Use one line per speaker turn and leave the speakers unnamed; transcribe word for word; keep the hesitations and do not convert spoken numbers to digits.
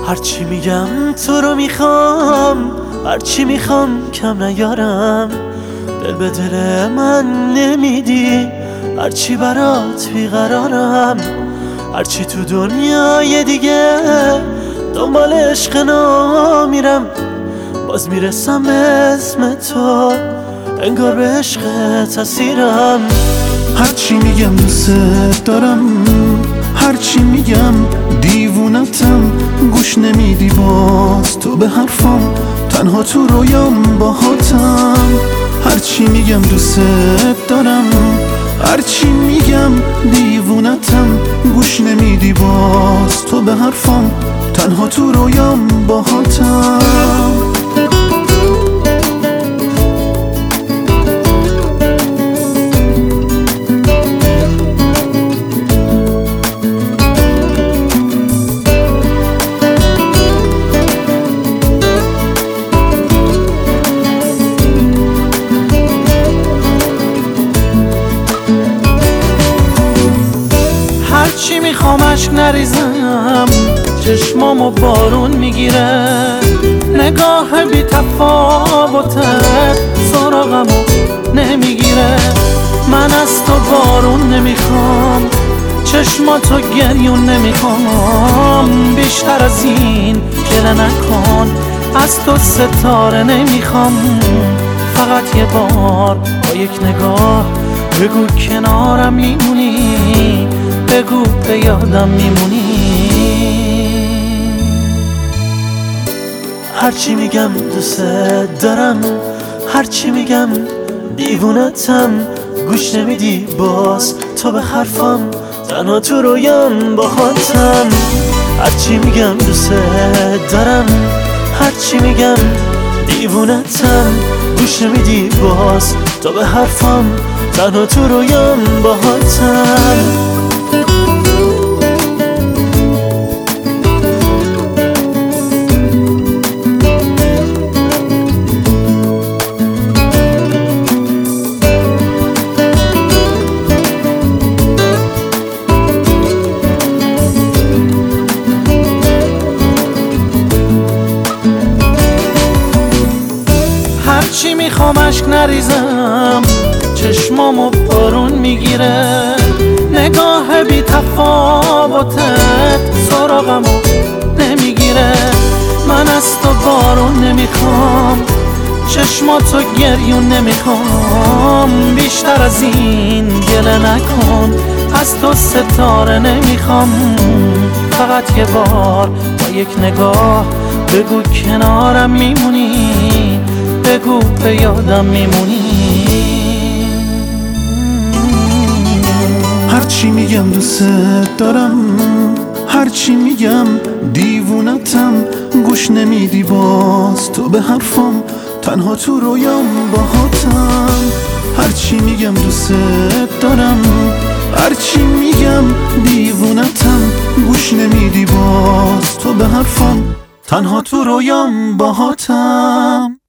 هرچی میگم تو رو میخوام، هرچی میخوام کم نیارم. دل به دل من نمیدی، هرچی برات بیقرارم. هرچی تو دنیای دیگه دنبال عشق نمیرم، باز میرسم به اسم تو، انگار به عشقت اسیرم.
هرچی میگم دوست دارم، هرچی میگم دیوونتم، گوش نمیدی باز تو به حرفم، تنها تو رویام باهاتم. هرچی میگم دوست دارم، هرچی میگم دیوونتم، گوش نمیدی باز تو به حرفم، تنها تو رویام باهاتم.
هرچی میخوام اشک نریزم، چشمامو بارون میگیره. نگاه بی تفاوتت سراغمو نمیگیره. من از تو بارون نمیخوام، چشماتو گریون نمیخوام. بیشتر از این گله نکن، از تو ستاره نمیخوام. فقط یه بار با یک نگاه بگو کنارم میمونی، بگو به یادم میمونی. هرچی میگم دوست دارم، هرچی میگم دیوونتم، گوش نمیدی باز تو به حرفم، تنها تو رویام باهاتم. هرچی میگم دوست دارم، هرچی میگم دیوونتم، گوش نمیدی باز تو به حرفم، تنها تو رویام باهاتم. هرچی میخوام اشک نریزم، چشمامو بارون میگیره. نگاه بی تفاوتت سراغمو نمیگیره. من از تو بارون نمیخوام، چشماتو گریون نمیخوام. بیشتر از این گله نکن، از تو ستاره نمیخوام. فقط یه بار با یک نگاه بگو کنارم میمونی، بگو به یادم میمونی.
هرچی میگم دوست دارم، هرچی میگم دیوونتم، گوش نمیدی باز تو به حرفم، تنها تو رویام باهاتم. هرچی میگم دوست دارم، هرچی میگم دیوونتم، گوش نمیدی باز تو به حرفم، تنها تو رویام باهاتم.